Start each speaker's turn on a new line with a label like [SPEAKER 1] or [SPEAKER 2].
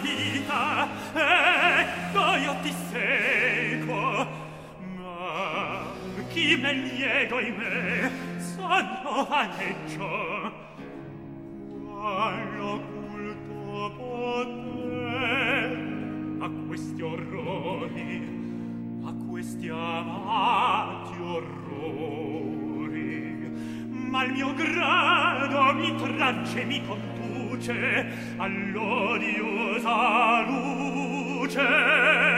[SPEAKER 1] vita, ecco io ti seguo, ma chi me liego in me sono vaneggio, quell'occulto potere a questi orrori, a questi amati orrori, ma il mio grado mi tragge, mi conduce all'odiosa luce.